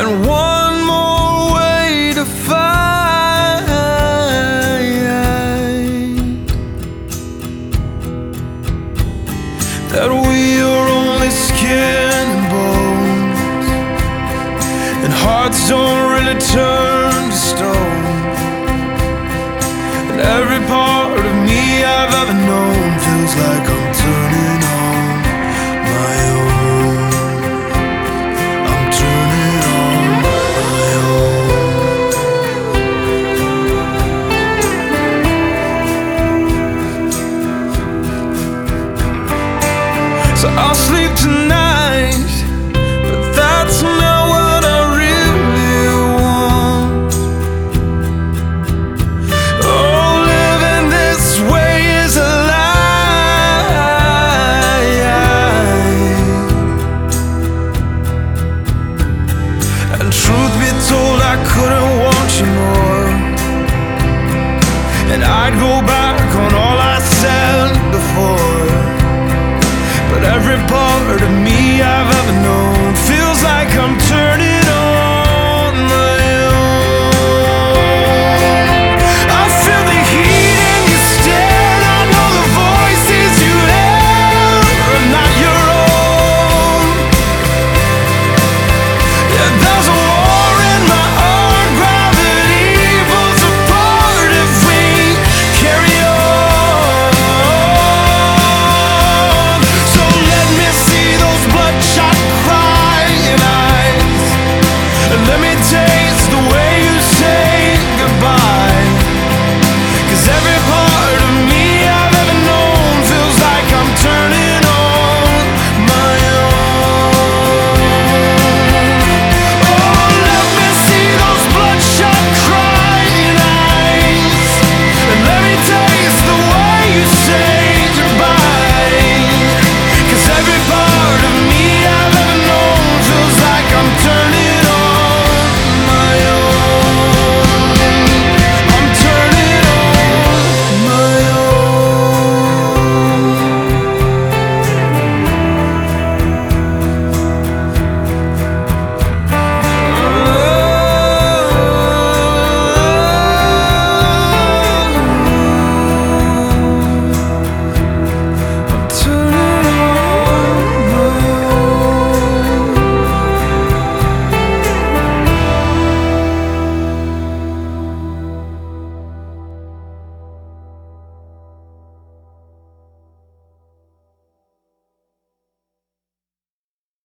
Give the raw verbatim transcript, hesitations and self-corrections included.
and one more way to find that we are only skin and bones, and hearts don't really turn to stone. And every part of me I've ever known feels like I'm turning on my own. I'm turning on my own. So I'll sleep tonight, but that's not what I really want. Oh, living this way is a lie. And truth be told, I couldn't